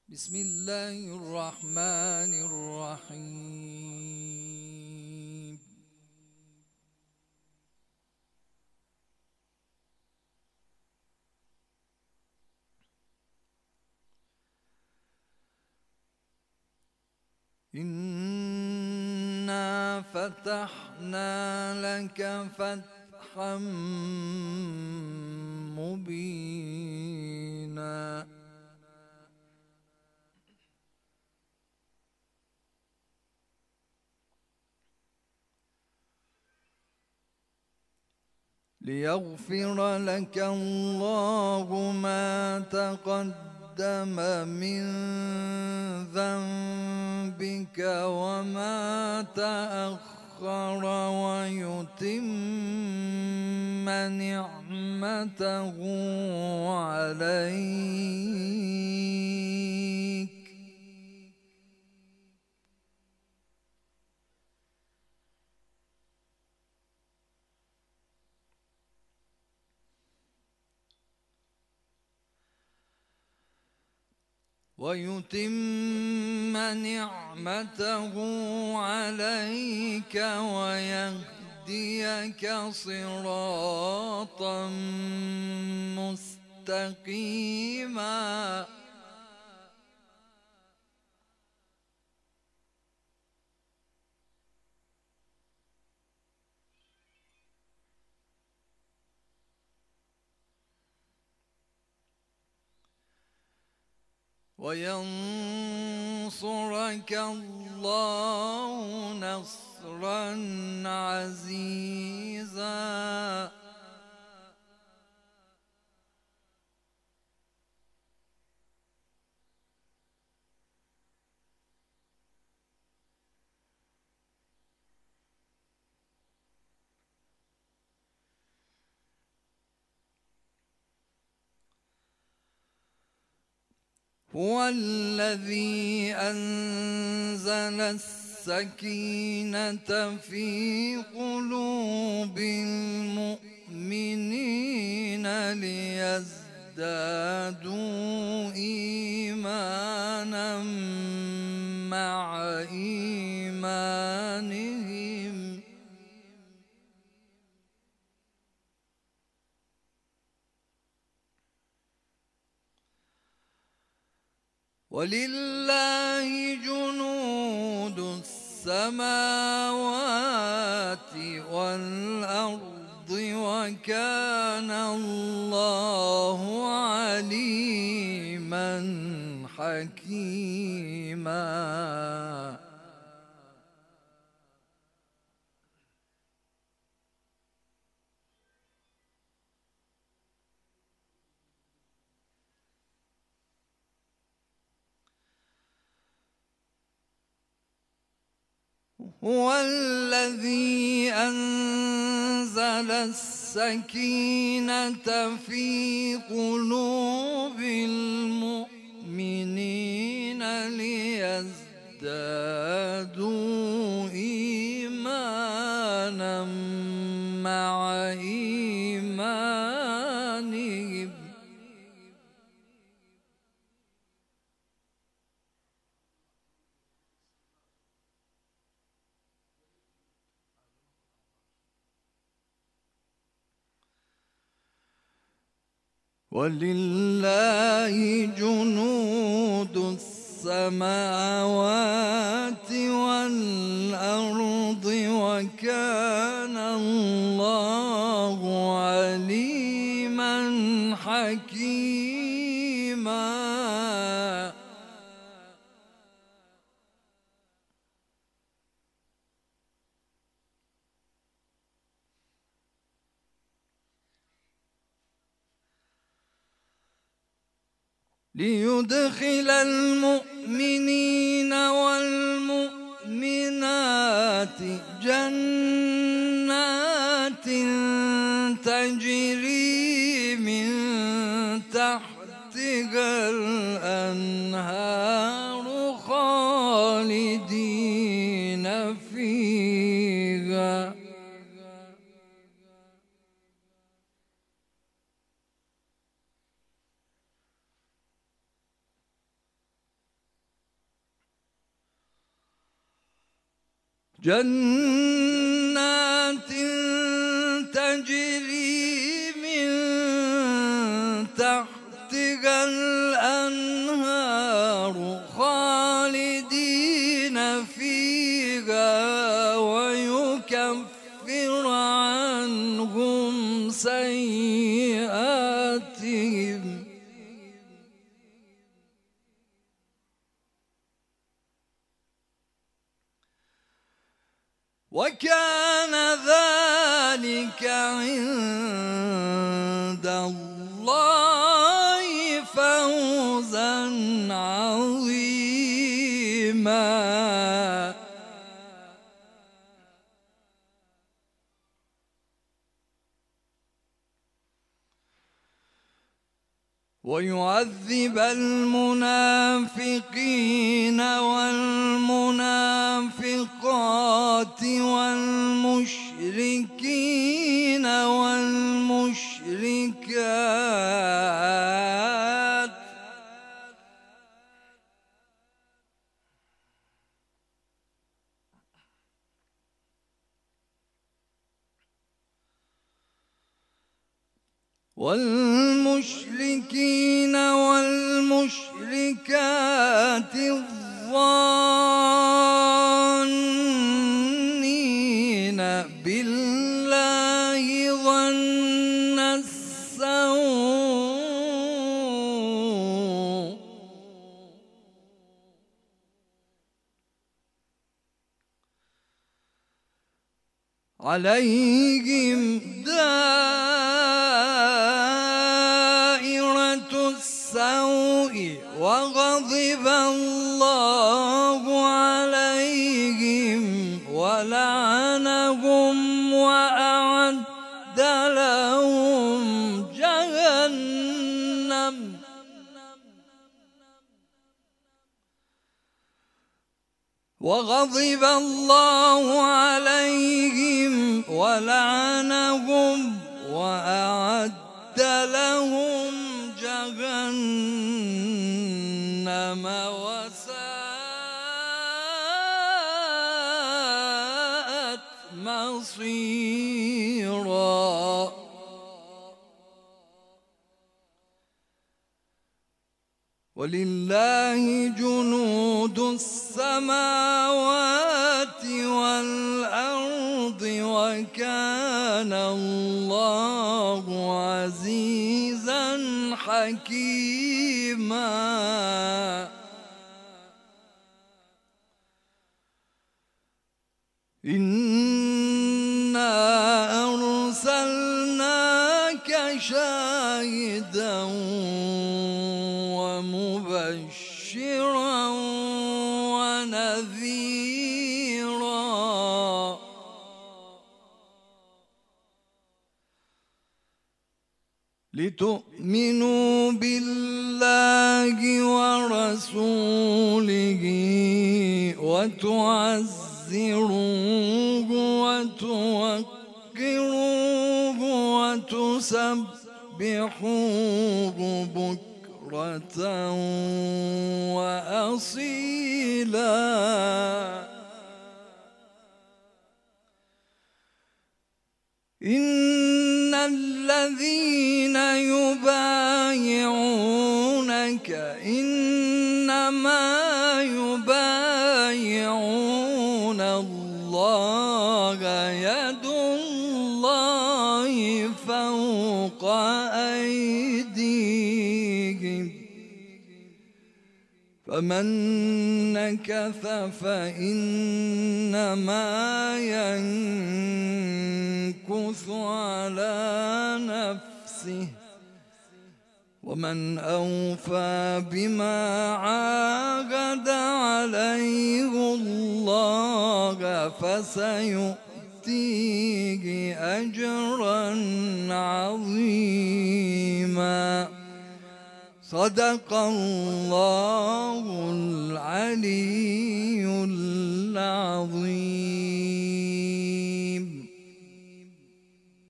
بسم الله الرحمن الرحيم. إنا فتحنا لك فتحا مبينا ليغفر لك الله ما تقدم من ذنبك وما تأخر ويتم نعمته عليك ويهديك صراطا مستقيما وينصرك الله نصرا عزيزا هو الذي أنزل السكينة في قلوب المؤمنين ليزدادوا إيمانا مع إيمانهم ولله جنود السماوات والأرض وكان الله عليما حكيما هو الذي أنزل السكينة في قلوب المؤمنين ليزدادوا إيمانا مع إيمانهم ولله جنود السماوات والأرض وكان الله عليما حكيما ليدخل المؤمنين والمؤمنات جنات تجري من تحتها الأنهار خالدين فيها جنات تجري من تحتها الأنهار خالدين فيها ويكفر عنهم سيئاتهم وكان ذلك عند الله فوزا عظيما. ويعذب المنافقين والمنافقات والمشركين والمشركات والمشركات الظانين بالله ظن السوء عليهم دائرة السوء وغضب الله عليهم ولعنهم وأعد لهم جهنم وغضب الله عليهم ولعنهم وأعد لهم جهنم وساءت مصيرا. ولله جنود السماوات والأرض وكان الله عزيزا حكيما. إنا أرسلناك شاهدا ومبشرا ونذيرا لتؤمنوا بالله ورسوله وتعزروه وتوقروه وتسبحوه بكرة وأصيلا. إن الذين يبايعونك إنما يبايعون الله يد الله فوق أيديهم فمن نكث فإنما ينكث على نفسه ومن أوفى بما عاهد عليه الله فسيؤتيه أجرا عظيما. صدق الله العلي العظيم.